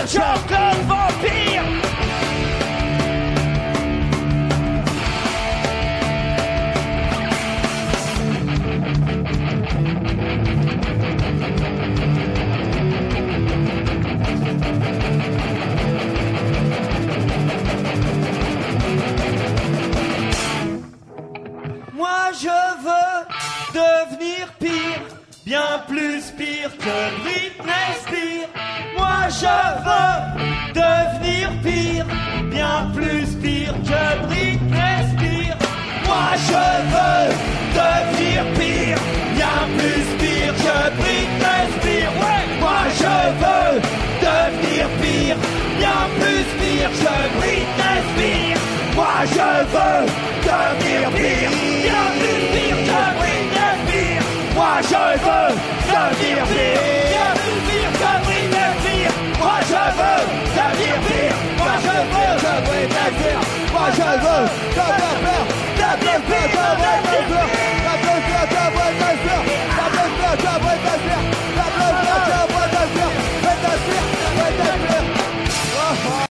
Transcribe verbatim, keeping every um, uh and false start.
Spears, Jean-Claude Vampire. Moi je veux devenir pire, bien plus pire que Britney Spears. Moi je veux devenir pire, bien plus pire que Britney Spears. Moi je veux devenir pire, bien plus pire que Britney Spears. Ouais. Moi je veux devenir pire, bien plus pire que Britney Spears. Moi je veux devenir pire, bien plus pire que Britney Spears. Moi je veux devenir pire, bien plus pire que Britney Spears. Moi je veux devenir pire, moi je veux que Britney Spears. Moi je veux devenir pire, devenir pire que Britney Spears.